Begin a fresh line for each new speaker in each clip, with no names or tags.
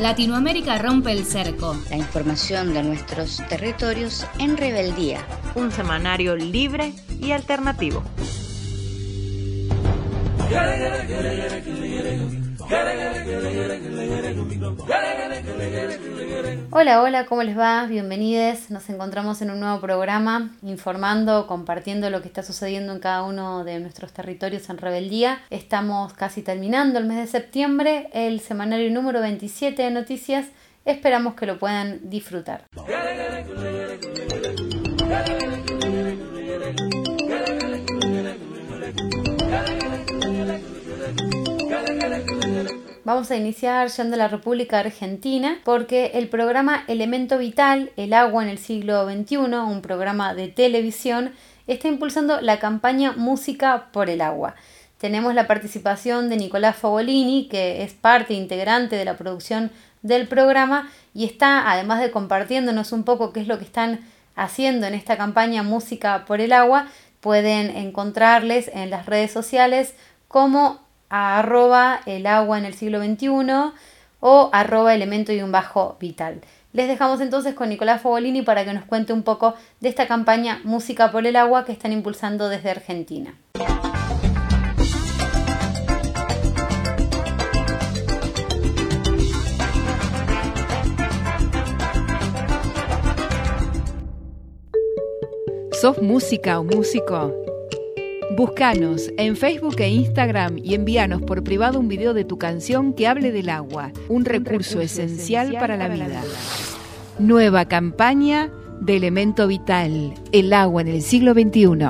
Latinoamérica rompe el cerco.
La información de nuestros territorios en rebeldía.
Un semanario libre y alternativo.
Hola, ¿cómo les va? Bienvenidos. Nos encontramos en un nuevo programa informando, compartiendo lo que está sucediendo en cada uno de nuestros territorios en rebeldía. Estamos casi terminando el mes de septiembre, el semanario número 27 de noticias. Esperamos que lo puedan disfrutar. Vamos a iniciar yendo a la República Argentina porque el programa Elemento Vital, el agua en el siglo XXI, un programa de televisión, está impulsando la campaña Música por el Agua. Tenemos la participación de Nicolás Fogolini, que es parte integrante de la producción del programa y está, además de compartiéndonos un poco qué es lo que están haciendo en esta campaña Música por el Agua, pueden encontrarles en las redes sociales como @el agua en el siglo XXI o @elemento_vital. Les dejamos entonces con Nicolás Fogolini para que nos cuente un poco de esta campaña Música por el Agua que están impulsando desde Argentina.
¿Sos música o músico? Búscanos en Facebook e Instagram y envíanos por privado un video de tu canción que hable del agua, un recurso esencial para la vida. Nueva campaña de Elemento Vital, el agua en el siglo XXI.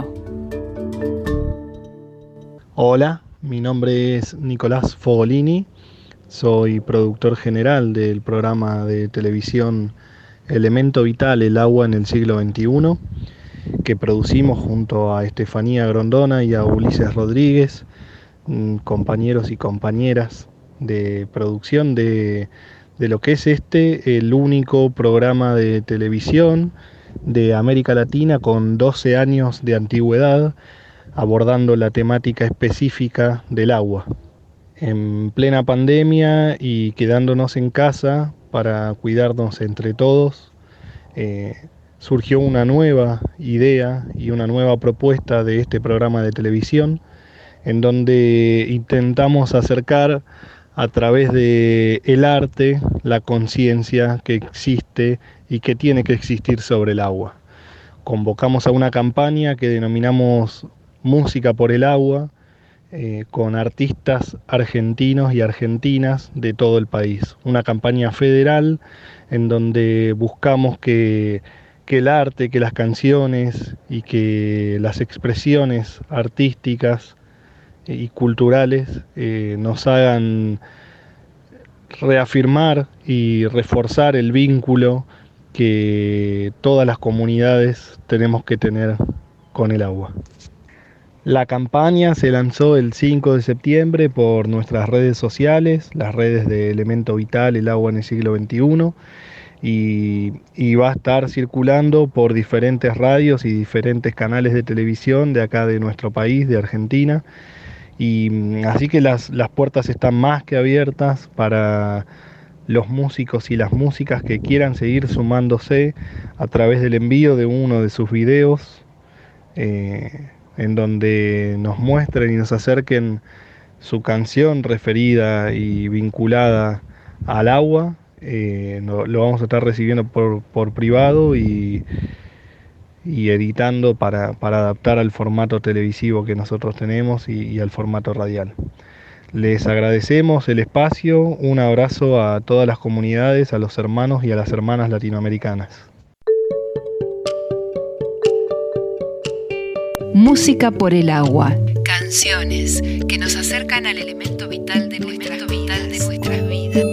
Hola, mi nombre es Nicolás Fogolini, soy productor general del programa de televisión Elemento Vital, el agua en el siglo XXI, que producimos junto a Estefanía Grondona y a Ulises Rodríguez, compañeros y compañeras de producción de lo que es el único programa de televisión de América Latina con 12 años de antigüedad, abordando la temática específica del agua. En plena pandemia y quedándonos en casa para cuidarnos entre todos, surgió una nueva idea y una nueva propuesta de este programa de televisión, en donde intentamos acercar a través de el arte la conciencia que existe y que tiene que existir sobre el agua. Convocamos a una campaña que denominamos Música por el Agua, con artistas argentinos y argentinas de todo el país. Una campaña federal en donde buscamos que el arte, que las canciones y que las expresiones artísticas y culturales nos hagan reafirmar y reforzar el vínculo que todas las comunidades tenemos que tener con el agua. La campaña se lanzó el 5 de septiembre por nuestras redes sociales, las redes de Elemento Vital, el agua en el siglo XXI, y va a estar circulando por diferentes radios y diferentes canales de televisión de acá de nuestro país, de Argentina, y así que las puertas están más que abiertas para los músicos y las músicas que quieran seguir sumándose a través del envío de uno de sus videos, en donde nos muestren y nos acerquen su canción referida y vinculada al agua. Lo vamos a estar recibiendo por privado y editando para adaptar al formato televisivo que nosotros tenemos y al formato radial. Les agradecemos el espacio, un abrazo a todas las comunidades, a los hermanos y a las hermanas latinoamericanas.
Música por el agua. Canciones que nos acercan al elemento vital de nuestras vidas.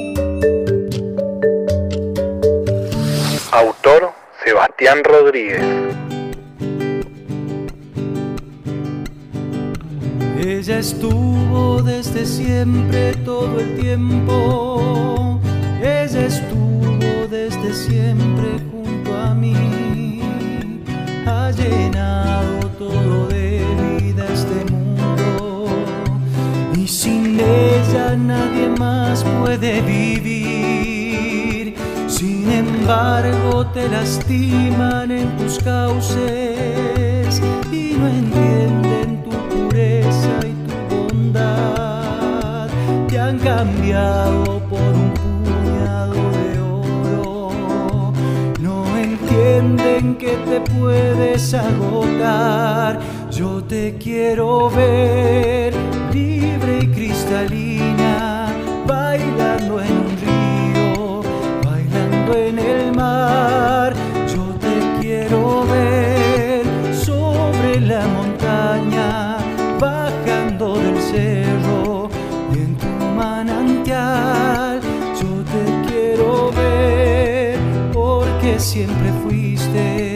Autor Sebastián Rodríguez.
Ella estuvo desde siempre todo el tiempo. Ella estuvo desde siempre junto a mí. Ha llenado todo de vida este mundo. Y sin ella nadie más puede vivir. embargo te lastiman en tus cauces y no entienden tu pureza y tu bondad. Te han cambiado por un puñado de oro, no entienden que te puedes agotar. Yo te quiero ver libre y cristalina, bailando en un río, bailando en el mar. Yo te quiero ver sobre la montaña, bajando del cerro y en tu manantial. Yo te quiero ver porque siempre fuiste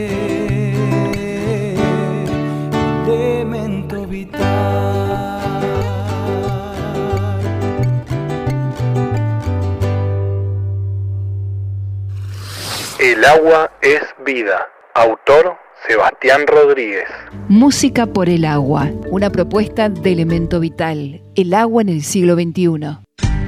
elemento vital.
El agua es vida. Autor Sebastián Rodríguez.
Música por el agua, una propuesta de Elemento Vital, el agua en el siglo XXI.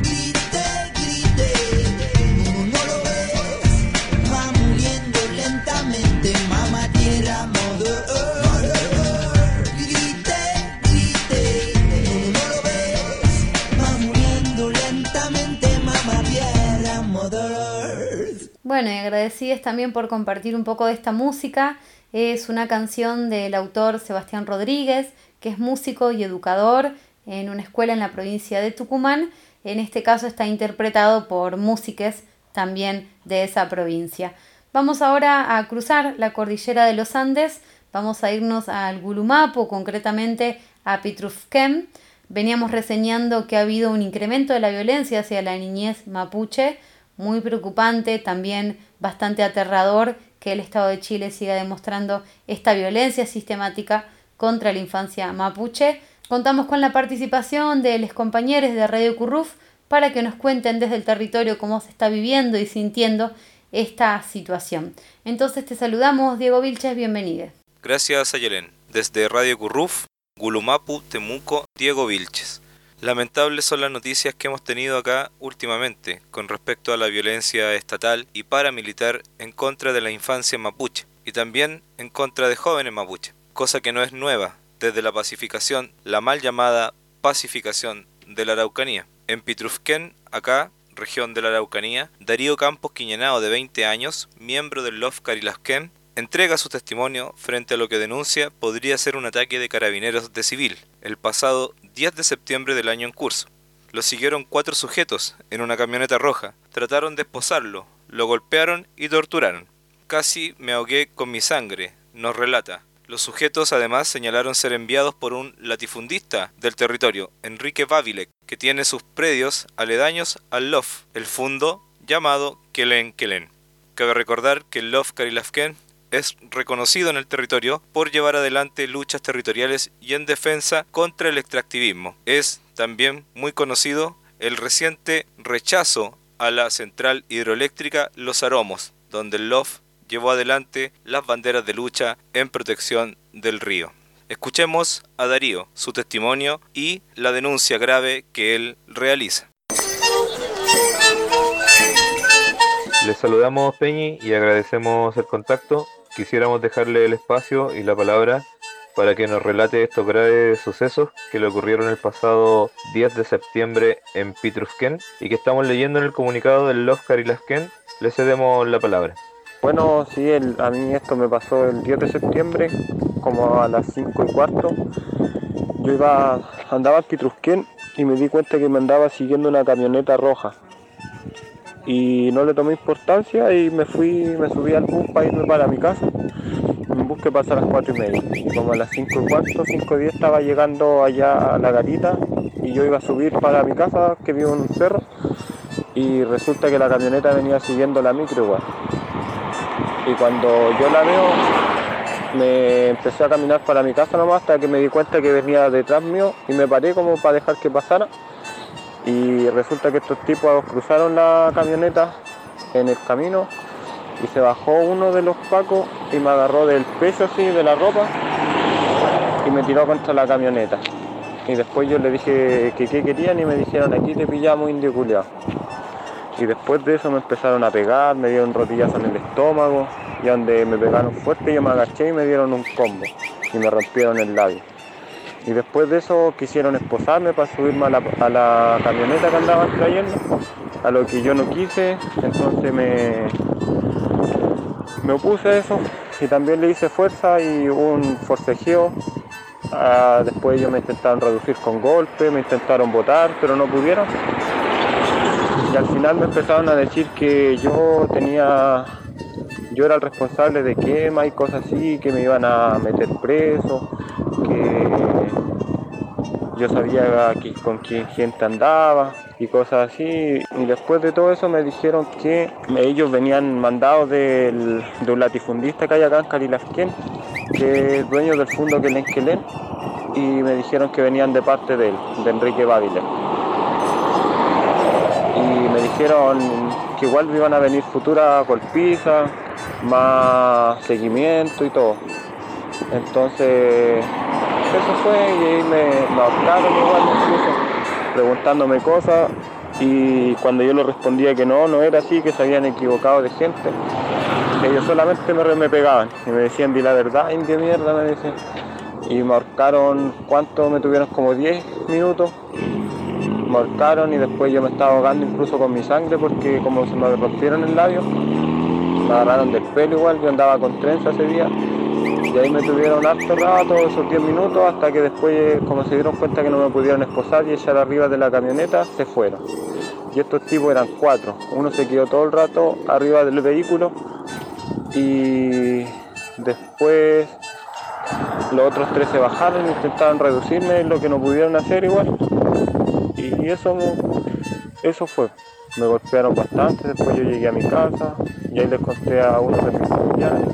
Bueno, y agradecidas también por compartir un poco de esta música. Es una canción del autor Sebastián Rodríguez, que es músico y educador en una escuela en la provincia de Tucumán. En este caso está interpretado por músiques también de esa provincia. Vamos ahora a cruzar la cordillera de los Andes. Vamos a irnos al Gulumapu, concretamente a Pitrufquén. Veníamos reseñando que ha habido un incremento de la violencia hacia la niñez mapuche, muy preocupante, también bastante aterrador que el Estado de Chile siga demostrando esta violencia sistemática contra la infancia mapuche. Contamos con la participación de los compañeros de Radio Curruf para que nos cuenten desde el territorio cómo se está viviendo y sintiendo esta situación. Entonces te saludamos, Diego Vilches, bienvenido.
Gracias, Ayelén. Desde Radio Curruf, Gulumapu, Temuco, Diego Vilches. Lamentables son las noticias que hemos tenido acá últimamente con respecto a la violencia estatal y paramilitar en contra de la infancia mapuche y también en contra de jóvenes mapuche, cosa que no es nueva desde la pacificación, la mal llamada pacificación de la Araucanía. En Pitrufquén, acá, región de la Araucanía, Darío Campos Quiñenao, de 20 años, miembro del LOF Carilasquén, entrega su testimonio frente a lo que denuncia podría ser un ataque de carabineros de civil, el pasado 10 de septiembre del año en curso. Lo siguieron 4 sujetos en una camioneta roja, trataron de esposarlo, lo golpearon y torturaron. Casi me ahogué con mi sangre, nos relata. Los sujetos además señalaron ser enviados por un latifundista del territorio, Enrique Babilek, que tiene sus predios aledaños al LOF, el fundo llamado Quelén Quelén. Cabe recordar que el LOF Carilasquén es reconocido en el territorio por llevar adelante luchas territoriales y en defensa contra el extractivismo. Es también muy conocido el reciente rechazo a la central hidroeléctrica Los Aromos, donde el LOF llevó adelante las banderas de lucha en protección del río. Escuchemos a Darío, su testimonio y la denuncia grave que él realiza.
Les saludamos, Peñi, y agradecemos el contacto. Quisiéramos dejarle el espacio y la palabra para que nos relate estos graves sucesos que le ocurrieron el pasado 10 de septiembre en Pitrufquén y que estamos leyendo en el comunicado del LOF Carilasquén. Le cedemos la palabra.
Bueno, sí, a mí esto me pasó el 10 de septiembre, como a las 5:15. Yo andaba en Pitrufquén y me di cuenta que me andaba siguiendo una camioneta roja. Y no le tomé importancia y me subí al bus para irme para mi casa. Un bus que pasa a las 4:30. Y como a las 5:15, 5:10 estaba llegando allá a la garita y yo iba a subir para mi casa, que vivo en un cerro. Y resulta que la camioneta venía siguiendo la micro igual. Y cuando yo la veo, me empecé a caminar para mi casa nomás hasta que me di cuenta que venía detrás mío y me paré como para dejar que pasara. Y resulta que estos tipos cruzaron la camioneta en el camino y se bajó uno de los pacos y me agarró del pecho así, de la ropa, y me tiró contra la camioneta. Y después yo le dije que qué querían y me dijeron: aquí te pillamos, indio culiao. Y después de eso me empezaron a pegar, me dieron rodillazos en el estómago, y donde me pegaron fuerte yo me agaché y me dieron un combo y me rompieron el labio. Y después de eso quisieron esposarme para subirme a la camioneta que andaban trayendo, a lo que yo no quise, entonces me opuse a eso y también le hice fuerza y hubo un forcejeo. Después ellos me intentaron reducir con golpes, me intentaron botar, pero no pudieron. Y al final me empezaron a decir que yo era el responsable de quema y cosas así, que me iban a meter preso, que yo sabía con quién gente andaba y cosas así. Y después de todo eso me dijeron que ellos venían mandados de un latifundista que hay acá en Carilasquén, que es dueño del fondo Quelenquelén, y me dijeron que venían de parte de él, de Enrique Baviler. Y me dijeron que igual me iban a venir futuras golpizas, más seguimiento y todo. Entonces eso fue, y ahí me ahorcaron igual, incluso preguntándome cosas, y cuando yo le respondía que no era así, que se habían equivocado de gente, ellos solamente me pegaban y me decían: di la verdad, indio mierda, me decían. Y me ahorcaron, ¿cuánto? Me tuvieron como 10 minutos, me ahorcaron, y después yo me estaba ahogando incluso con mi sangre, porque como se me rompieron el labio, me agarraron del pelo igual, yo andaba con trenza ese día, y ahí me tuvieron harto rato, esos 10 minutos, hasta que después, como se dieron cuenta que no me pudieron esposar y echar arriba de la camioneta, se fueron. Y estos tipos eran 4, uno se quedó todo el rato arriba del vehículo, y después los otros 3 se bajaron e intentaron reducirme, lo que no pudieron hacer igual, y eso fue. Me golpearon bastante, después yo llegué a mi casa y ahí les conté a uno de mis familiares.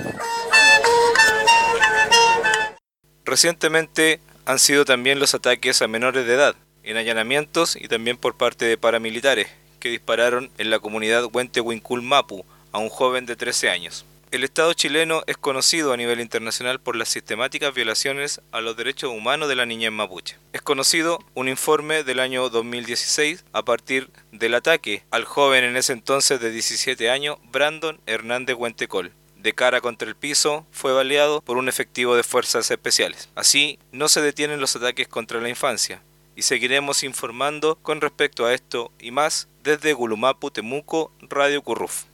Recientemente han sido también los ataques a menores de edad, en allanamientos y también por parte de paramilitares, que dispararon en la comunidad Huentehuincul Mapu a un joven de 13 años. El Estado chileno es conocido a nivel internacional por las sistemáticas violaciones a los derechos humanos de la niñez mapuche. Es conocido un informe del año 2016 a partir del ataque al joven en ese entonces de 17 años, Brandon Hernández Huentecol. De cara contra el piso, fue baleado por un efectivo de fuerzas especiales. Así, no se detienen los ataques contra la infancia, y seguiremos informando con respecto a esto y más desde Gulumapu, Temuco, Radio Curruf.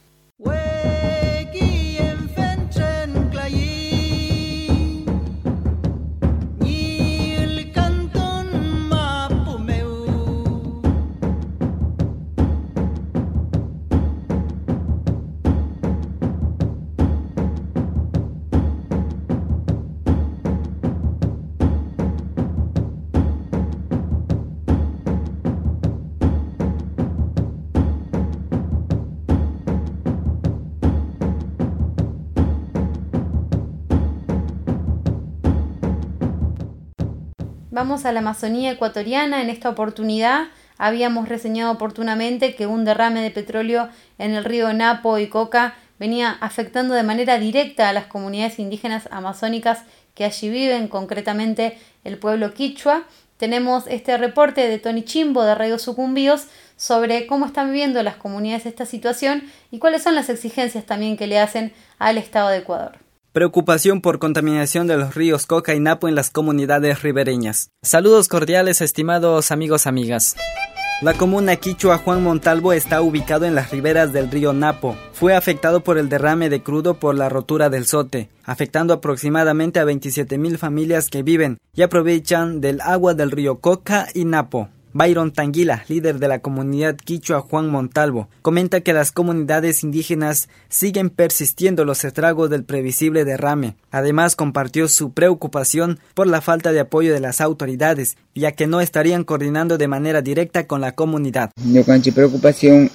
Vamos a la Amazonía ecuatoriana. En esta oportunidad habíamos reseñado oportunamente que un derrame de petróleo en el río Napo y Coca venía afectando de manera directa a las comunidades indígenas amazónicas que allí viven, concretamente el pueblo quichua. Tenemos este reporte de Tony Chimbo de Radio Sucumbíos sobre cómo están viviendo las comunidades esta situación y cuáles son las exigencias también que le hacen al Estado de Ecuador.
Preocupación por contaminación de los ríos Coca y Napo en las comunidades ribereñas. Saludos cordiales, estimados amigos, amigas. La comuna quichua Juan Montalvo está ubicado en las riberas del río Napo. Fue afectado por el derrame de crudo por la rotura del Sote, afectando aproximadamente a 27,000 familias que viven y aprovechan del agua del río Coca y Napo. Byron Tanguila, líder de la comunidad quichua Juan Montalvo, comenta que las comunidades indígenas siguen persistiendo los estragos del previsible derrame. Además, compartió su preocupación por la falta de apoyo de las autoridades, ya que no estarían coordinando de manera directa con la comunidad.
Mi preocupación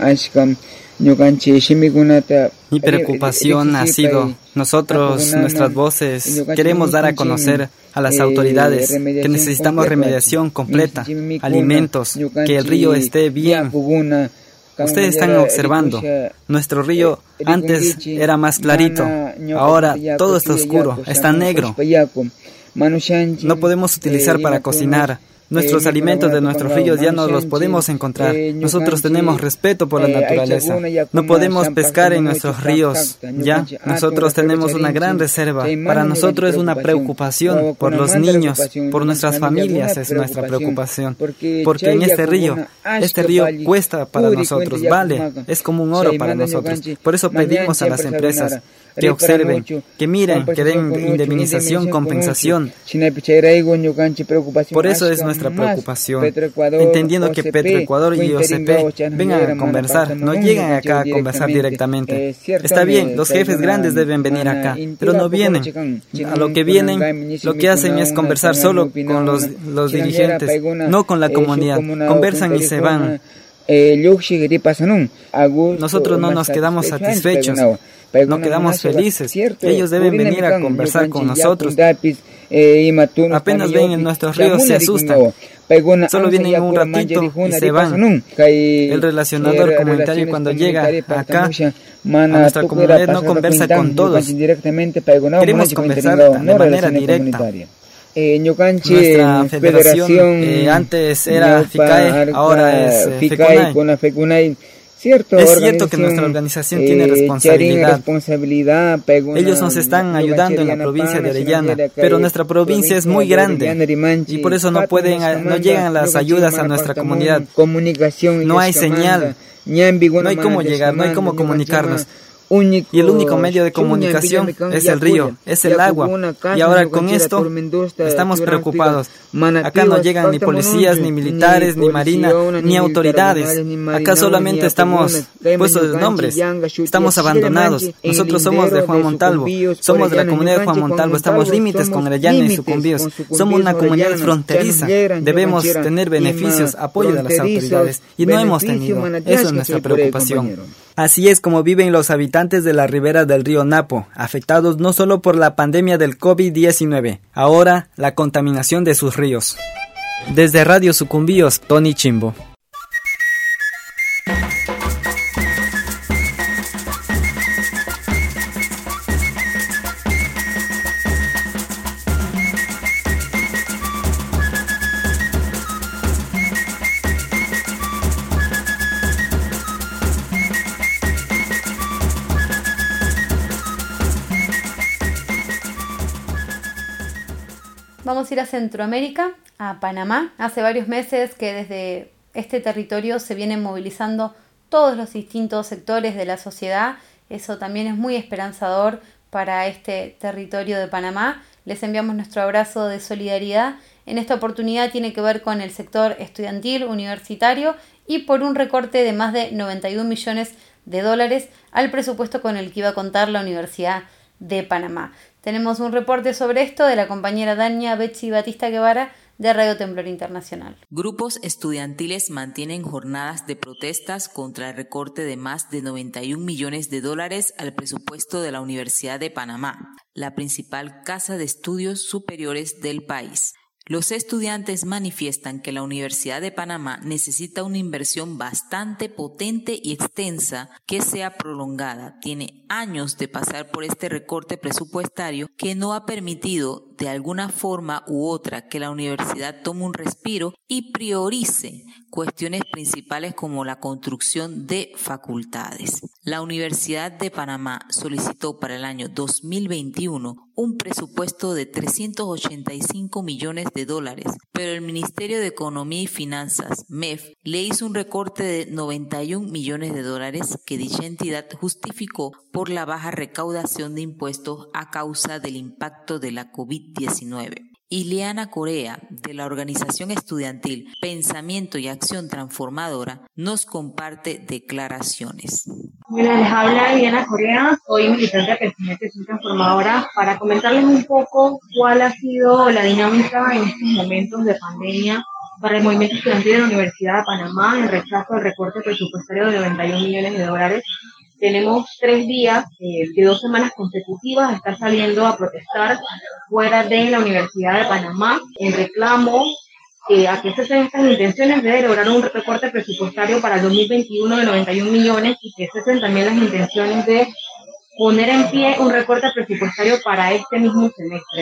ha sido, nuestras voces, queremos dar a conocer a las autoridades que necesitamos remediación completa, alimentos, que el río esté bien. Ustedes están observando, nuestro río antes era más clarito, ahora todo está oscuro, está negro. No podemos utilizar para cocinar, Nuestros alimentos de nuestros ríos ya no los podemos encontrar. Nosotros tenemos respeto por la naturaleza. No podemos pescar en nuestros ríos, ¿ya? Nosotros tenemos una gran reserva. Para nosotros es una preocupación por los niños, por nuestras familias es nuestra preocupación. Porque en este río cuesta para nosotros, vale, es como un oro para nosotros. Por eso pedimos a las empresas que observen, que miren, que den indemnización, compensación. Por eso es nuestra preocupación, entendiendo que Petroecuador y OCP vengan a conversar, no llegan acá a conversar directamente. Está bien, los jefes grandes deben venir acá, pero no vienen. A lo que vienen, lo que hacen es conversar solo con los dirigentes, no con la comunidad. Conversan y se van. Nosotros no nos quedamos satisfechos, no quedamos felices. Ellos deben venir a conversar con nosotros. Apenas ven en nuestros ríos se asustan. Solo vienen un ratito y se van. El relacionador comunitario cuando llega acá a nuestra comunidad no conversa con todos. Queremos conversar de manera directa. Nuestra federación antes era FICAE, ahora es FECUNAI. Es cierto que nuestra organización tiene responsabilidad. Ellos nos están ayudando en la provincia de Orellana, pero nuestra provincia es muy grande y por eso no llegan las ayudas a nuestra comunidad. No hay señal, no hay cómo llegar, no hay cómo comunicarnos. Y el único medio de comunicación es el río, es el agua. Y ahora con esto estamos preocupados. Acá no llegan ni policías, ni militares, ni marina, ni autoridades. Acá solamente estamos puestos de nombres. Estamos abandonados. Nosotros somos de Juan Montalvo. Somos de la comunidad de Juan Montalvo. Estamos límites con Orellana y Sucumbíos. Somos una comunidad fronteriza. Debemos tener beneficios, apoyo de las autoridades. Y no hemos tenido. Eso es nuestra preocupación. Así es como viven los habitantes de la ribera del río Napo, afectados no solo por la pandemia del COVID-19, ahora la contaminación de sus ríos. Desde Radio Sucumbíos, Tony Chimbo.
Vamos a ir a Centroamérica, a Panamá. Hace varios meses que desde este territorio se vienen movilizando todos los distintos sectores de la sociedad. Eso también es muy esperanzador para este territorio de Panamá. Les enviamos nuestro abrazo de solidaridad. En esta oportunidad tiene que ver con el sector estudiantil, universitario y por un recorte de más de 91 millones de dólares al presupuesto con el que iba a contar la Universidad de Panamá. Tenemos un reporte sobre esto de la compañera Dania Betsy Batista Guevara de Radio Temblor Internacional.
Grupos estudiantiles mantienen jornadas de protestas contra el recorte de más de 91 millones de dólares al presupuesto de la Universidad de Panamá, la principal casa de estudios superiores del país. Los estudiantes manifiestan que la Universidad de Panamá necesita una inversión bastante potente y extensa que sea prolongada. Tiene años de pasar por este recorte presupuestario que no ha permitido de alguna forma u otra que la universidad tome un respiro y priorice cuestiones principales como la construcción de facultades. La Universidad de Panamá solicitó para el año 2021 un presupuesto de 385 millones de dólares, pero el Ministerio de Economía y Finanzas, MEF, le hizo un recorte de 91 millones de dólares que dicha entidad justificó por la baja recaudación de impuestos a causa del impacto de la COVID-19. Ileana Corea, de la organización estudiantil Pensamiento y Acción Transformadora, nos comparte declaraciones.
Bueno, les habla Ileana Corea, soy militante de Pensamiento y Acción Transformadora, para comentarles un poco cuál ha sido la dinámica en estos momentos de pandemia para el movimiento estudiantil de la Universidad de Panamá en rechazo al recorte presupuestario de 91 millones de dólares. Tenemos 3 días de 2 semanas consecutivas a estar saliendo a protestar fuera de la Universidad de Panamá en reclamo a que cesen estas intenciones de lograr un recorte presupuestario para el 2021 de 91 millones y que cesen también las intenciones de poner en pie un recorte presupuestario para este mismo semestre.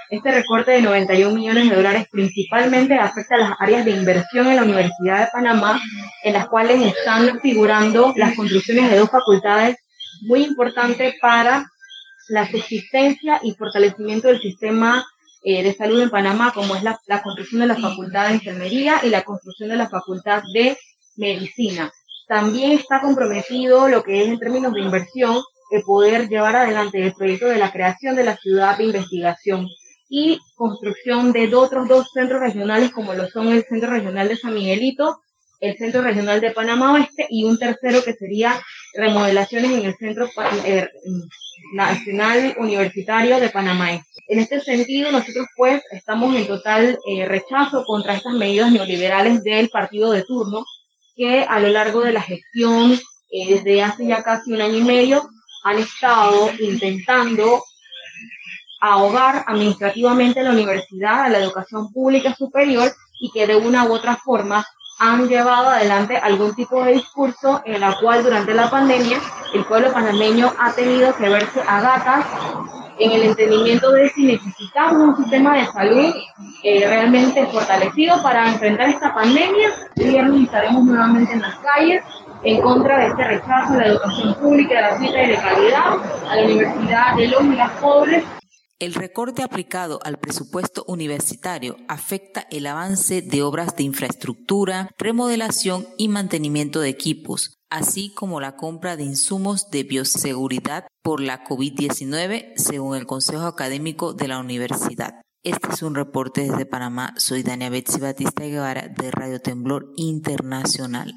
Este recorte de 91 millones de dólares principalmente afecta a las áreas de inversión en la Universidad de Panamá, en las cuales están figurando las construcciones de 2 facultades muy importantes para la subsistencia y fortalecimiento del sistema de salud en Panamá, como es la construcción de la Facultad de Enfermería y la construcción de la Facultad de Medicina. También está comprometido lo que es en términos de inversión, el poder llevar adelante el proyecto de la creación de la ciudad de investigación y construcción de otros 2 centros regionales, como lo son el Centro Regional de San Miguelito, el Centro Regional de Panamá Oeste, y un tercero que sería remodelaciones en el Centro Nacional Universitario de Panamá Este. En este sentido, nosotros pues estamos en total rechazo contra estas medidas neoliberales del partido de turno, que a lo largo de la gestión, desde hace ya casi 1 año y medio, han estado intentando ahogar administrativamente a la universidad, a la educación pública superior, y que de una u otra forma han llevado adelante algún tipo de discurso en la cual durante la pandemia el pueblo panameño ha tenido que verse a gatas en el entendimiento de si necesitamos un sistema de salud realmente fortalecido para enfrentar esta pandemia. El viernes estaremos nuevamente en las calles en contra de este rechazo a la educación pública, gratuita y de calidad, a la universidad de los y las pobres.
El recorte aplicado al presupuesto universitario afecta el avance de obras de infraestructura, remodelación y mantenimiento de equipos, así como la compra de insumos de bioseguridad por la COVID-19, según el Consejo Académico de la Universidad. Este es un reporte desde Panamá. Soy Dania Betsy Batista Guevara de Radio Temblor Internacional.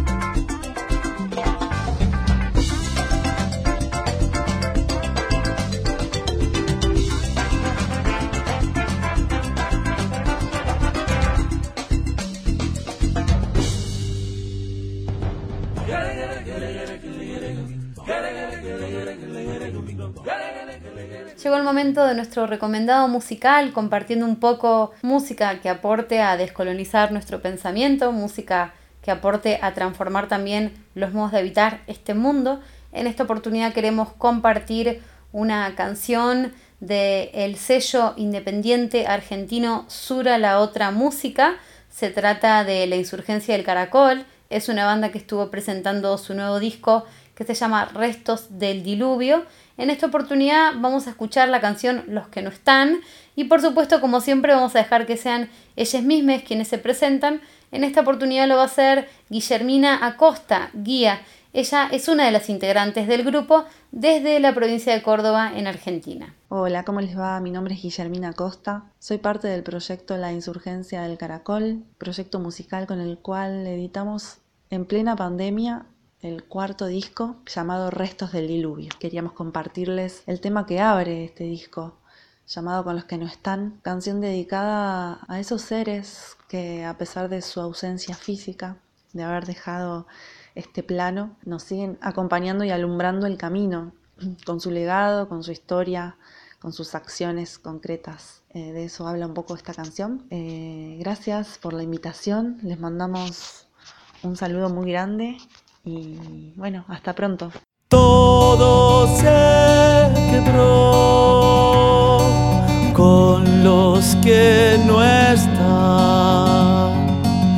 Llegó el momento de nuestro recomendado musical, compartiendo un poco música que aporte a descolonizar nuestro pensamiento, música que aporte a transformar también los modos de habitar este mundo. En esta oportunidad queremos compartir una canción del sello independiente argentino Sura la Otra Música. Se trata de La Insurgencia del Caracol. Es una banda que estuvo presentando su nuevo disco que se llama Restos del Diluvio. En esta oportunidad vamos a escuchar la canción Los que no están y por supuesto, como siempre, vamos a dejar que sean ellas mismas quienes se presentan. En esta oportunidad lo va a hacer Guillermina Acosta, Guía. Ella es una de las integrantes del grupo desde la provincia de Córdoba, en Argentina.
Hola, ¿cómo les va? Mi nombre es Guillermina Acosta. Soy parte del proyecto La Insurgencia del Caracol, proyecto musical con el cual editamos en plena pandemia el 4º disco llamado Restos del Diluvio. Queríamos compartirles el tema que abre este disco, llamado Con los que no están, canción dedicada a esos seres que, a pesar de su ausencia física, de haber dejado este plano, nos siguen acompañando y alumbrando el camino, con su legado, con su historia, con sus acciones concretas. De eso habla un poco esta canción. Gracias por la invitación, les mandamos un saludo muy grande y bueno, hasta pronto.
Todo se quebró con los que no están.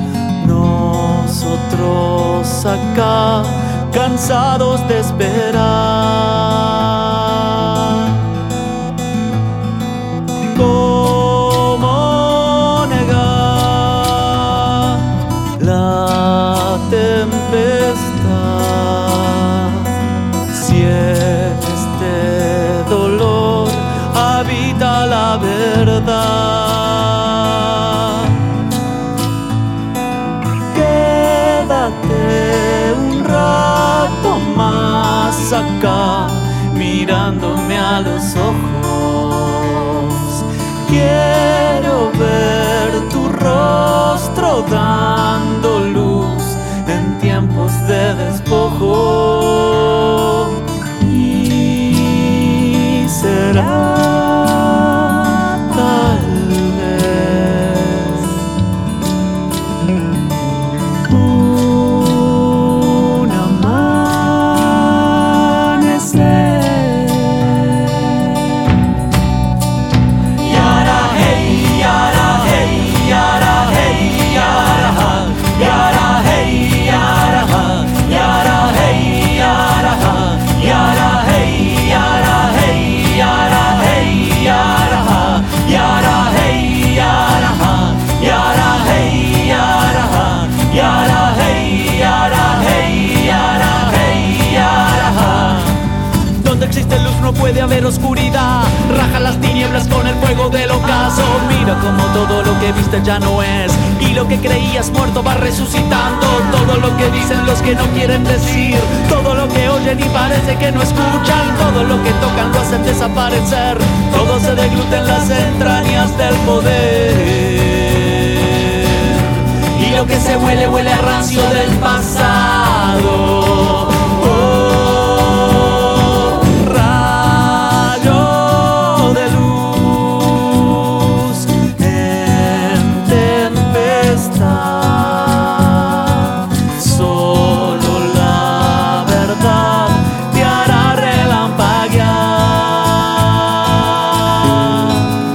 Nosotros acá, cansados de esperar. ¿Cómo negar la tempestad? Si este dolor habita la verdad, quédate un rato más acá, mirándome a los ojos. Quiero ver tu rostro dando luz en tiempos de despojo. Y será tal vez un amanecer. Y hará como todo lo que viste ya no es, y lo que creías muerto va resucitando. Todo lo que dicen los que no quieren decir, todo lo que oyen y parece que no escuchan, todo lo que tocan lo hacen desaparecer, todo se degluta en las entrañas del poder. Y lo que se huele, huele a rancio del pasado. Oh, rayo de luz en tempestad, solo la verdad te hará relampaguear.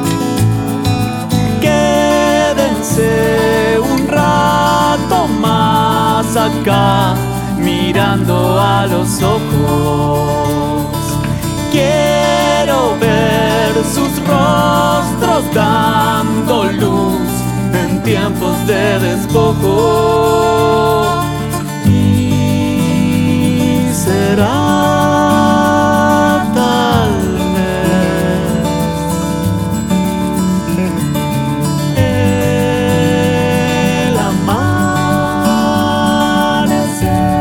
Quédense un rato más acá, mirando a los ojos. Quiero ver sus rostros dando luz en tiempos de despojo. Y será tal vez el amanecer.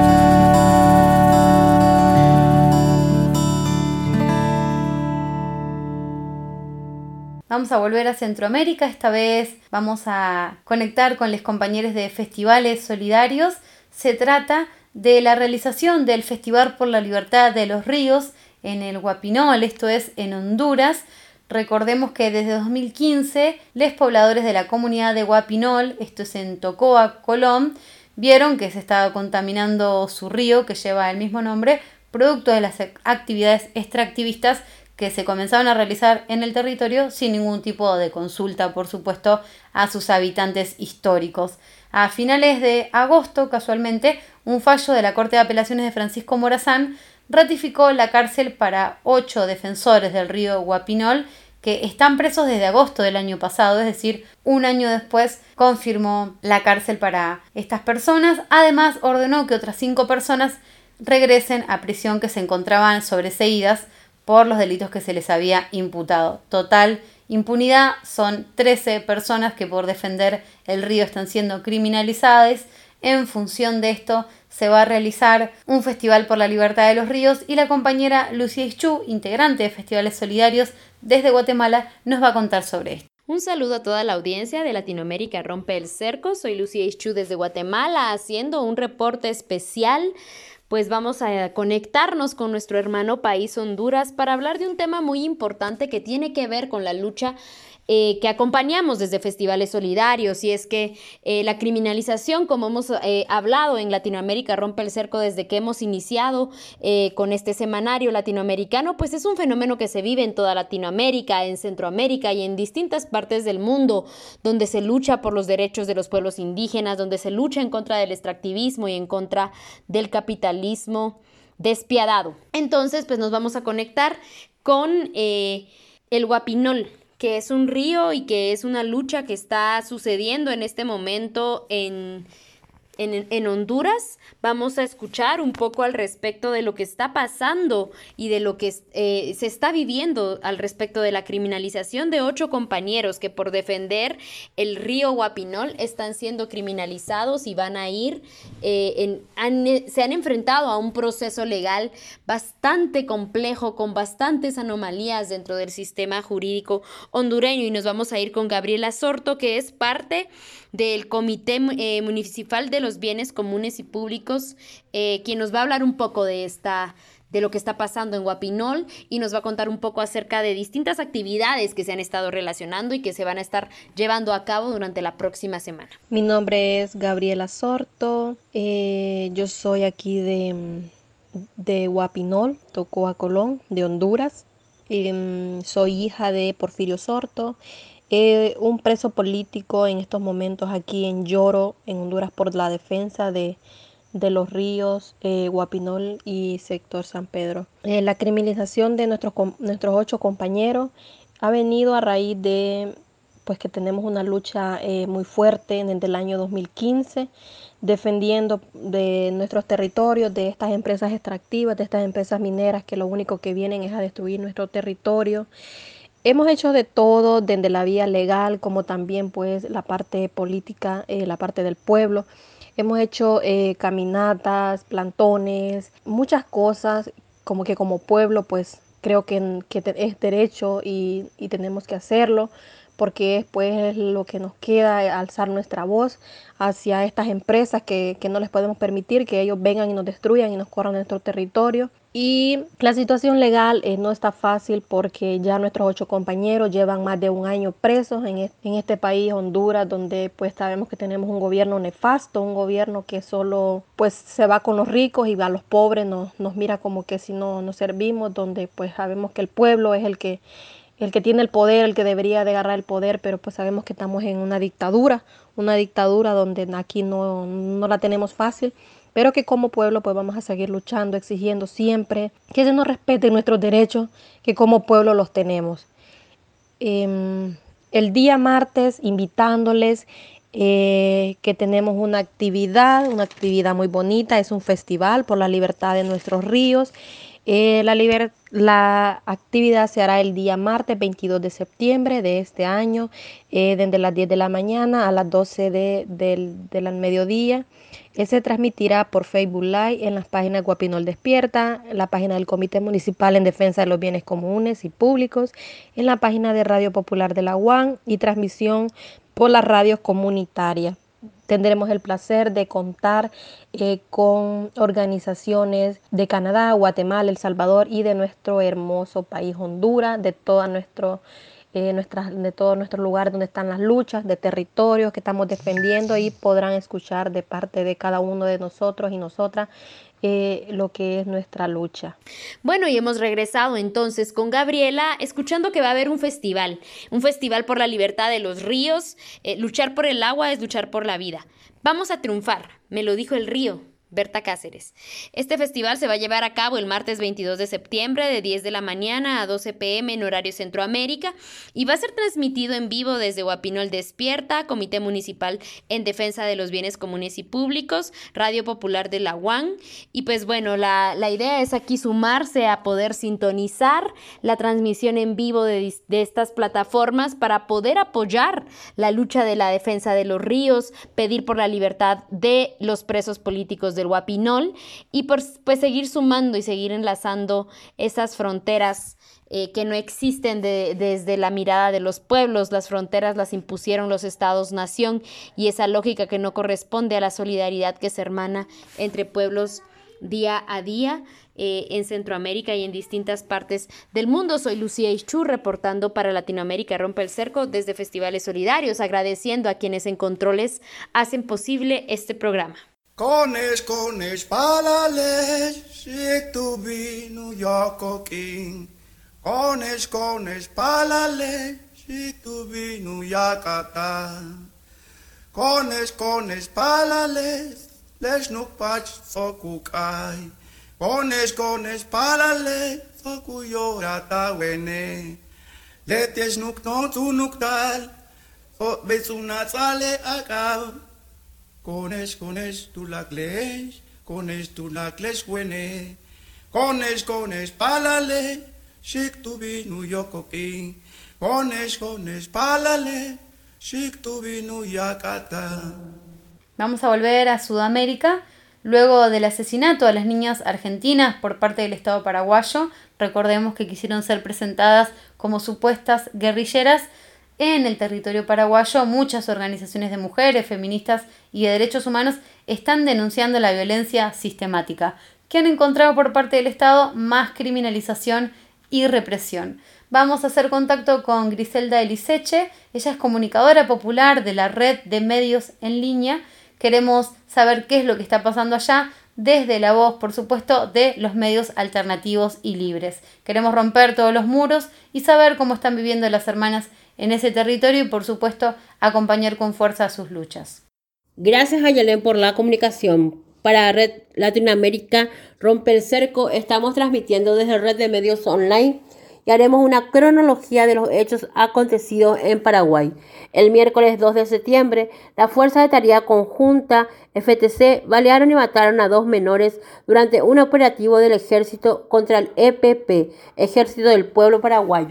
Vamos a volver a Centroamérica, esta vez vamos a conectar con los compañeros de festivales solidarios. Se trata de la realización del Festival por la Libertad de los Ríos en el Guapinol, esto es en Honduras. Recordemos que desde 2015 los pobladores de la comunidad de Guapinol, esto es en Tocoa, Colón, vieron que se estaba contaminando su río que lleva el mismo nombre, producto de las actividades extractivistas que se comenzaron a realizar en el territorio sin ningún tipo de consulta, por supuesto, a sus habitantes históricos. A finales de agosto, casualmente, un fallo de la Corte de Apelaciones de Francisco Morazán ratificó la cárcel para 8 defensores del río Guapinol que están presos desde agosto del año pasado, es decir, un año después confirmó la cárcel para estas personas. Además, ordenó que otras 5 personas regresen a prisión que se encontraban sobreseídas por los delitos que se les había imputado. Total impunidad, son 13 personas que por defender el río están siendo criminalizadas. En función de esto se va a realizar un festival por la libertad de los ríos y la compañera Lucía Ischú, integrante de Festivales Solidarios desde Guatemala, nos va a contar sobre esto.
Un saludo a toda la audiencia de Latinoamérica Rompe el Cerco. Soy Lucía Ischú desde Guatemala haciendo un reporte especial. Pues vamos a conectarnos con nuestro hermano país Honduras para hablar de un tema muy importante que tiene que ver con la lucha que acompañamos desde Festivales Solidarios, y es que la criminalización, como hemos hablado en Latinoamérica Rompe el Cerco desde que hemos iniciado con este semanario latinoamericano, pues es un fenómeno que se vive en toda Latinoamérica, en Centroamérica y en distintas partes del mundo, donde se lucha por los derechos de los pueblos indígenas, donde se lucha en contra del extractivismo y en contra del capitalismo despiadado. Entonces, pues nos vamos a conectar con el Guapinol, que es un río y que es una lucha que está sucediendo en este momento en Honduras. Vamos a escuchar un poco al respecto de lo que está pasando y de lo que se está viviendo al respecto de la criminalización de 8 compañeros que por defender el río Guapinol están siendo criminalizados y van a ir, se han enfrentado a un proceso legal bastante complejo, con bastantes anomalías dentro del sistema jurídico hondureño. Y nos vamos a ir con Gabriela Sorto, que es parte del Comité Municipal de los Bienes Comunes y Públicos, quien nos va a hablar un poco de lo que está pasando en Guapinol y nos va a contar un poco acerca de distintas actividades que se han estado relacionando y que se van a estar llevando a cabo durante la próxima semana.
Mi nombre es Gabriela Sorto, yo soy aquí de Guapinol, Tocoa, Colón, de Honduras. Soy hija de Porfirio Sorto, un preso político en estos momentos aquí en Lloro, en Honduras, por la defensa de los ríos Guapinol y sector San Pedro. La criminalización de nuestros 8 compañeros ha venido a raíz de pues que tenemos una lucha muy fuerte desde el año 2015 defendiendo de nuestros territorios, de estas empresas extractivas, de estas empresas mineras que lo único que vienen es a destruir nuestro territorio. Hemos hecho de todo, desde la vía legal como también pues la parte política, la parte del pueblo. Hemos hecho caminatas, plantones, muchas cosas como que como pueblo pues creo que es derecho y tenemos que hacerlo porque pues es lo que nos queda, alzar nuestra voz hacia estas empresas que no les podemos permitir que ellos vengan y nos destruyan y nos corran nuestro territorio. Y la situación legal no está fácil porque ya nuestros 8 compañeros llevan más de un año presos en este país, Honduras, donde pues sabemos que tenemos un gobierno nefasto, un gobierno que solo pues se va con los ricos y a los pobres nos mira como que si no servimos, donde pues sabemos que el pueblo es el que tiene el poder, el que debería de agarrar el poder, pero pues sabemos que estamos en una dictadura donde aquí no la tenemos fácil, pero que como pueblo pues vamos a seguir luchando, exigiendo siempre que se nos respeten nuestros derechos, que como pueblo los tenemos. El día martes invitándoles que tenemos una actividad muy bonita, es un festival por la libertad de nuestros ríos. La actividad se hará el día martes 22 de septiembre de este año, desde las 10 de la mañana a las 12 del mediodía. Se transmitirá por Facebook Live en las páginas Guapinol Despierta, en la página del Comité Municipal en Defensa de los Bienes Comunes y Públicos, en la página de Radio Popular de la UAN y transmisión por las radios comunitarias. Tendremos el placer de contar con organizaciones de Canadá, Guatemala, El Salvador y de nuestro hermoso país Honduras, de todo nuestro lugar donde están las luchas de territorios que estamos defendiendo, y podrán escuchar de parte de cada uno de nosotros y nosotras lo que es nuestra lucha.
Bueno, y hemos regresado entonces con Gabriela, escuchando que va a haber un festival por la libertad de los ríos. Luchar por el agua es luchar por la vida. Vamos a triunfar, me lo dijo el río. Berta Cáceres. Este festival se va a llevar a cabo el martes 22 de septiembre de 10 de la mañana a 12 p.m. en horario Centroamérica y va a ser transmitido en vivo desde Guapinol Despierta, Comité Municipal en Defensa de los Bienes Comunes y Públicos, Radio Popular de la UAN. Y pues bueno, la idea es aquí sumarse a poder sintonizar la transmisión en vivo de estas plataformas para poder apoyar la lucha de la defensa de los ríos, pedir por la libertad de los presos políticos del Guapinol y pues seguir sumando y seguir enlazando esas fronteras que no existen desde la mirada de los pueblos. Las fronteras las impusieron los estados-nación y esa lógica que no corresponde a la solidaridad que se hermana entre pueblos día a día en Centroamérica y en distintas partes del mundo. Soy Lucía Ischú reportando para Latinoamérica Rompe el Cerco desde Festivales Solidarios, agradeciendo a quienes en controles hacen posible este programa.
Cones palales, si tu vino yoko king. Cones palales, si tu vino yakata. Cones palales, les nukpach fokukai. Cones palales, fokuyora wene. Letes nukton tu nuktal, besuna sale akab. Cones tu lacles, huene, cones palale, shik tu vinu yokokin, cones palale, shik tu vinu yakata.
Vamos a volver a Sudamérica. Luego del asesinato a las niñas argentinas por parte del Estado paraguayo, recordemos que quisieron ser presentadas como supuestas guerrilleras. En el territorio paraguayo, muchas organizaciones de mujeres, feministas y de derechos humanos están denunciando la violencia sistemática, que han encontrado por parte del Estado más criminalización y represión. Vamos a hacer contacto con Griselda Eliseche, ella es comunicadora popular de la red de medios en línea. Queremos saber qué es lo que está pasando allá desde la voz, por supuesto, de los medios alternativos y libres. Queremos romper todos los muros y saber cómo están viviendo las hermanas en ese territorio y, por supuesto, acompañar con fuerza sus luchas.
Gracias a Yelén por la comunicación. Para Red Latinoamérica Rompe el Cerco estamos transmitiendo desde Red de Medios Online y haremos una cronología de los hechos acontecidos en Paraguay. El miércoles 2 de septiembre, la Fuerza de Tarea Conjunta FTC balearon y mataron a 2 menores durante un operativo del ejército contra el EPP, Ejército del Pueblo Paraguayo,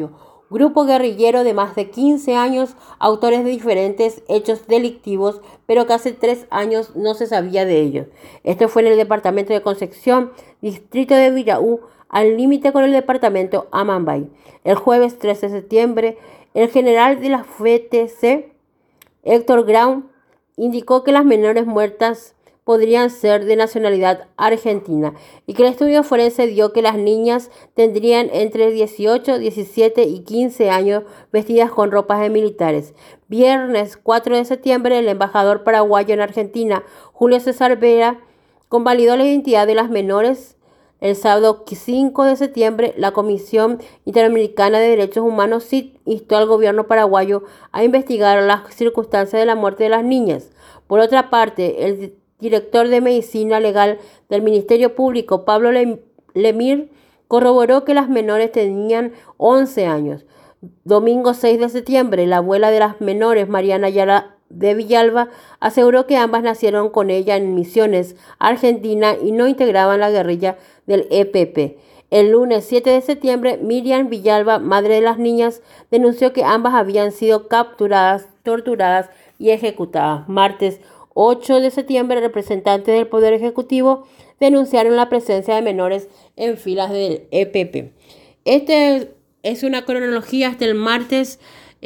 grupo guerrillero de más de 15 años, autores de diferentes hechos delictivos, pero que hace 3 años no se sabía de ellos. Esto fue en el departamento de Concepción, distrito de Viraú, al límite con el departamento Amambay. El jueves 13 de septiembre, el general de la FTC, Héctor Grau, indicó que las menores muertas podrían ser de nacionalidad argentina y que el estudio forense dio que las niñas tendrían entre 18, 17 y 15 años vestidas con ropas de militares. Viernes 4 de septiembre, el embajador paraguayo en Argentina, Julio César Vera, convalidó la identidad de las menores. El sábado 5 de septiembre, la Comisión Interamericana de Derechos Humanos CID instó al gobierno paraguayo a investigar las circunstancias de la muerte de las niñas. Por otra parte, el director de Medicina Legal del Ministerio Público, Pablo Lemir, corroboró que las menores tenían 11 años. Domingo 6 de septiembre, la abuela de las menores, Mariana Ayala de Villalba, aseguró que ambas nacieron con ella en Misiones, Argentina, y no integraban la guerrilla del EPP. El lunes 7 de septiembre, Miriam Villalba, madre de las niñas, denunció que ambas habían sido capturadas, torturadas y ejecutadas. Martes 8 de septiembre, representantes del Poder Ejecutivo denunciaron la presencia de menores en filas del EPP. Este es una cronología hasta el martes.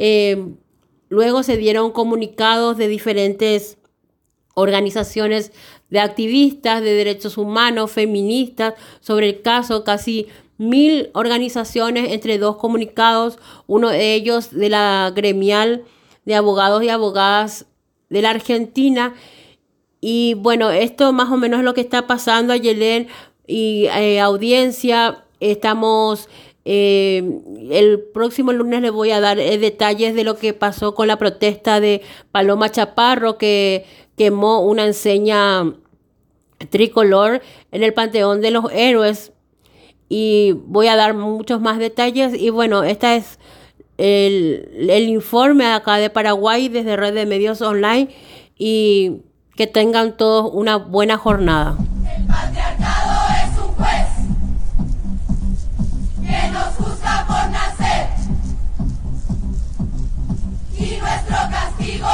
Luego se dieron comunicados de diferentes organizaciones de activistas de derechos humanos, feministas, sobre el caso. Casi 1000 organizaciones entre 2 comunicados, uno de ellos de la gremial de abogados y abogadas de la Argentina. Y bueno, esto más o menos es lo que está pasando, Yelén y audiencia. Estamos el próximo lunes les voy a dar detalles de lo que pasó con la protesta de Paloma Chaparro, que quemó una enseña tricolor en el Panteón de los Héroes, y voy a dar muchos más detalles. Y bueno, esta es el informe acá de Paraguay desde Red de Medios Online, y que tengan todos una buena jornada.
El patriarcado es un juez que nos juzga por nacer, y nuestro castigo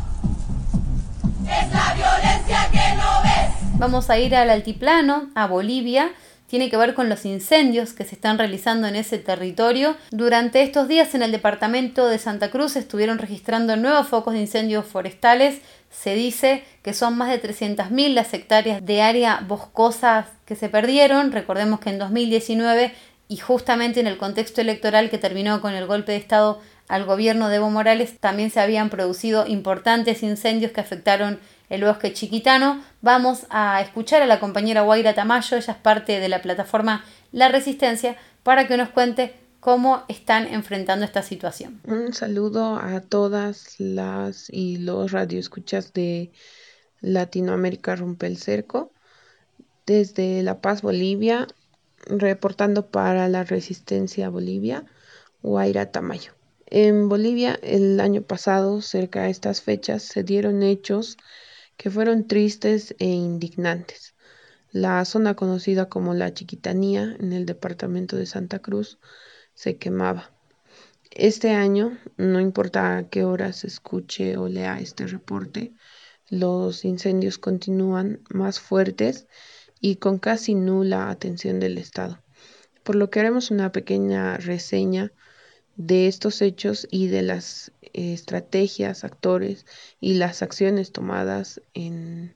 es la violencia que no ves.
Vamos a ir al altiplano, a Bolivia. Tiene que ver con los incendios que se están realizando en ese territorio. Durante estos días en el departamento de Santa Cruz estuvieron registrando nuevos focos de incendios forestales. Se dice que son más de 300.000 las hectáreas de área boscosa que se perdieron. Recordemos que en 2019, y justamente en el contexto electoral que terminó con el golpe de Estado al gobierno de Evo Morales, también se habían producido importantes incendios que afectaron el bosque chiquitano. Vamos a escuchar a la compañera Guaira Tamayo, ella es parte de la plataforma La Resistencia, para que nos cuente cómo están enfrentando esta situación.
Un saludo a todas las y los radioescuchas de Latinoamérica Rompe el Cerco, desde La Paz, Bolivia, reportando para La Resistencia Bolivia, Guaira Tamayo. En Bolivia, el año pasado, cerca de estas fechas, se dieron hechos que fueron tristes e indignantes. La zona conocida como La Chiquitanía, en el departamento de Santa Cruz, se quemaba. Este año, no importa a qué hora se escuche o lea este reporte, los incendios continúan más fuertes y con casi nula atención del Estado. Por lo que haremos una pequeña reseña de estos hechos y de las estrategias, actores y las acciones tomadas en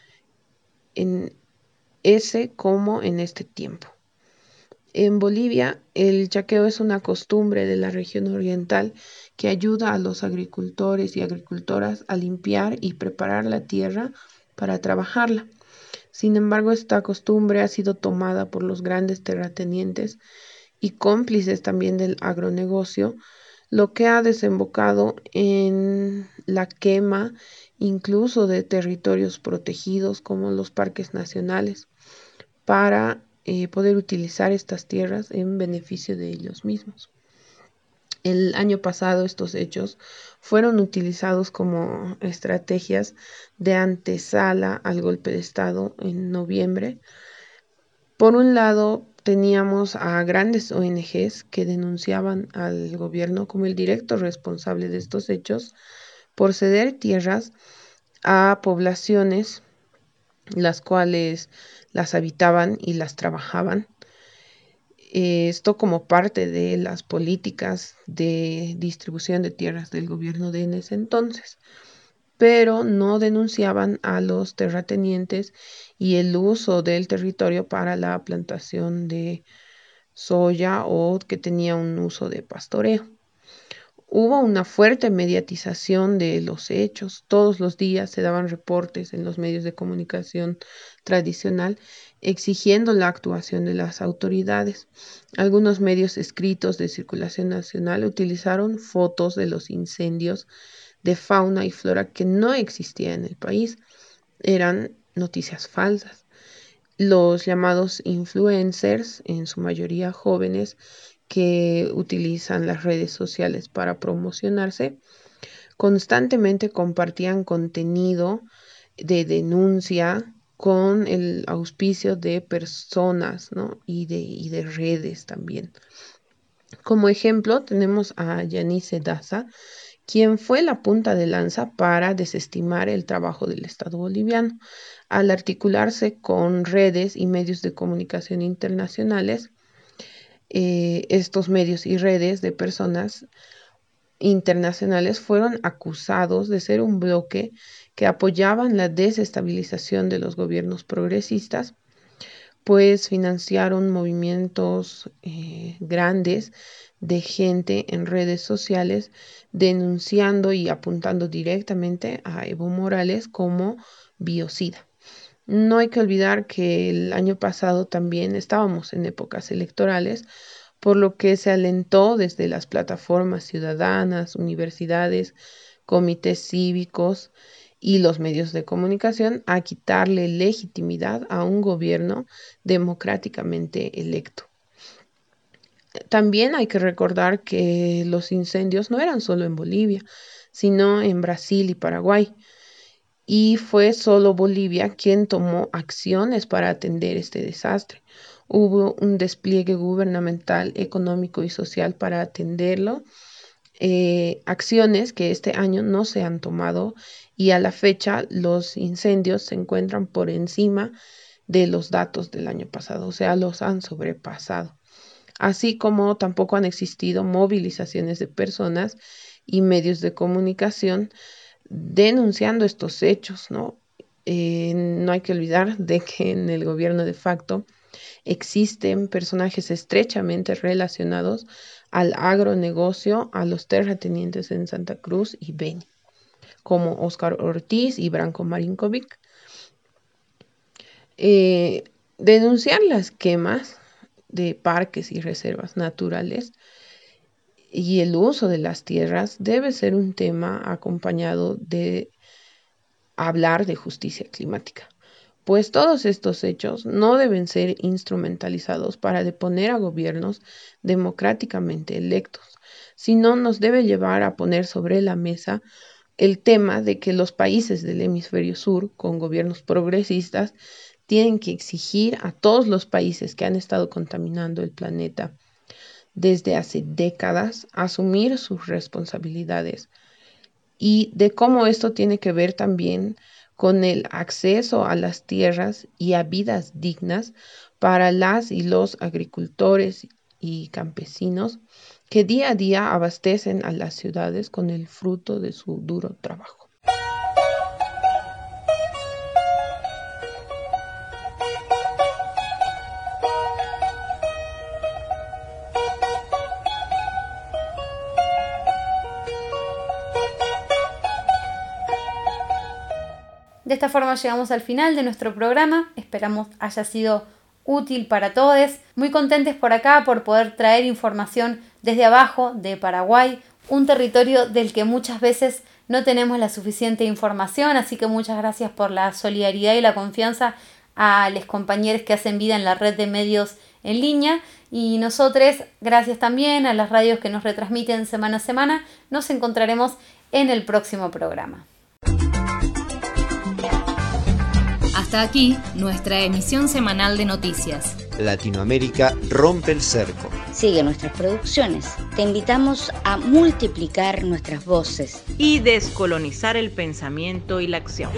ese como en este tiempo. En Bolivia, el chaqueo es una costumbre de la región oriental que ayuda a los agricultores y agricultoras a limpiar y preparar la tierra para trabajarla. Sin embargo, esta costumbre ha sido tomada por los grandes terratenientes y cómplices también del agronegocio, lo que ha desembocado en la quema incluso de territorios protegidos como los parques nacionales para poder utilizar estas tierras en beneficio de ellos mismos. El año pasado estos hechos fueron utilizados como estrategias de antesala al golpe de Estado en noviembre. Por un lado, teníamos a grandes ONGs que denunciaban al gobierno como el directo responsable de estos hechos por ceder tierras a poblaciones las cuales las habitaban y las trabajaban. Esto como parte de las políticas de distribución de tierras del gobierno de en ese entonces, pero no denunciaban a los terratenientes y el uso del territorio para la plantación de soya o que tenía un uso de pastoreo. Hubo una fuerte mediatización de los hechos. Todos los días se daban reportes en los medios de comunicación tradicional exigiendo la actuación de las autoridades. Algunos medios escritos de circulación nacional utilizaron fotos de los incendios de fauna y flora que no existía en el país. Eran noticias falsas. Los llamados influencers, en su mayoría jóvenes, que utilizan las redes sociales para promocionarse, constantemente compartían contenido de denuncia con el auspicio de personas, ¿no? y de redes también. Como ejemplo tenemos a Yanice Daza, quien fue la punta de lanza para desestimar el trabajo del Estado boliviano, al articularse con redes y medios de comunicación internacionales. Estos medios y redes de personas internacionales fueron acusados de ser un bloque que apoyaban la desestabilización de los gobiernos progresistas, pues financiaron movimientos grandes de gente en redes sociales denunciando y apuntando directamente a Evo Morales como biocida. No hay que olvidar que el año pasado también estábamos en épocas electorales, por lo que se alentó desde las plataformas ciudadanas, universidades, comités cívicos y los medios de comunicación a quitarle legitimidad a un gobierno democráticamente electo. También hay que recordar que los incendios no eran solo en Bolivia, sino en Brasil y Paraguay. Y fue solo Bolivia quien tomó acciones para atender este desastre. Hubo un despliegue gubernamental, económico y social para atenderlo, acciones que este año no se han tomado y a la fecha los incendios se encuentran por encima de los datos del año pasado, o sea, los han sobrepasado. Así como tampoco han existido movilizaciones de personas y medios de comunicación denunciando estos hechos, ¿no? No hay que olvidar de que en el gobierno de facto existen personajes estrechamente relacionados al agronegocio, a los terratenientes en Santa Cruz y Beni, como Óscar Ortiz y Branko Marinkovic. Denunciar las quemas de parques y reservas naturales y el uso de las tierras debe ser un tema acompañado de hablar de justicia climática, pues todos estos hechos no deben ser instrumentalizados para deponer a gobiernos democráticamente electos, sino nos debe llevar a poner sobre la mesa el tema de que los países del hemisferio sur, con gobiernos progresistas, tienen que exigir a todos los países que han estado contaminando el planeta desde hace décadas asumir sus responsabilidades y de cómo esto tiene que ver también con el acceso a las tierras y a vidas dignas para las y los agricultores y campesinos que día a día abastecen a las ciudades con el fruto de su duro trabajo.
De esta forma llegamos al final de nuestro programa. Esperamos haya sido útil para todos. Muy contentes por acá por poder traer información desde abajo de Paraguay, un territorio del que muchas veces no tenemos la suficiente información, así que muchas gracias por la solidaridad y la confianza a los compañeros que hacen vida en la red de medios en línea, y nosotros, gracias también a las radios que nos retransmiten semana a semana. Nos encontraremos en el próximo programa.
Hasta aquí nuestra emisión semanal de noticias.
Latinoamérica rompe el cerco.
Sigue nuestras producciones. Te invitamos a multiplicar nuestras voces
y descolonizar el pensamiento y la acción.